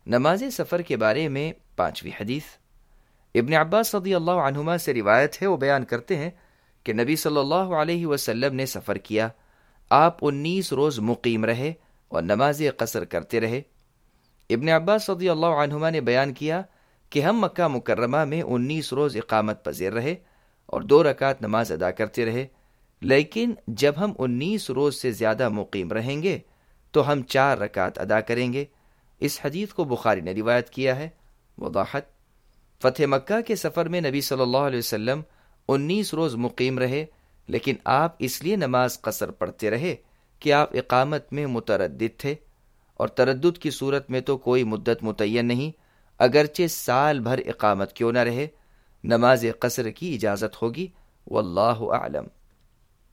नमाज सफ़र के बारे में 5वीं हदीस। इब्न अब्बास रज़ियल्लाहु अन्हुमा से रिवायत है, वो बयान करते हैं कि नबी सल्लल्लाहु अलैहि वसल्लम ने सफ़र किया। आप 19 रोज़ मुकीम रहे और नमाज कसर करते रहे। इब्न अब्बास रज़ियल्लाहु अन्हुमा ने बयान किया कि हम मक्का मुकर्रमा में 19 रोज़ इकामत पज़ीर रहे और 2 रकात नमाज अदा करते रहे, लेकिन जब हम 19 रोज़ से ज़्यादा मुकीम रहेंगे तो हम 4 रकात अदा करेंगे। इस हदीस को बुखारी ने रिवायत किया है। वदाहत, फ़तह मक्का के सफ़र में नबी सल्लल्लाहु अलैहि वसल्लम 19 रोज़ मुकीम रहे, लेकिन आप इसलिए नमाज कसर पढ़ते रहे कि आप इकामत में मुतरद्दिद थे, और तरद्दुद की सूरत में तो कोई मुद्दत मुतय्यन नहीं, अगरचे साल भर इकामत क्यों न रहे, नमाज कसर की इजाज़त होगी। वल्लाहु आलम।